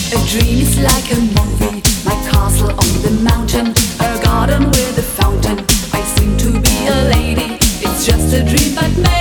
A dream is like a movie, my castle on the mountain, a garden with a fountain. I seem to be a lady, it's just a dream but maybe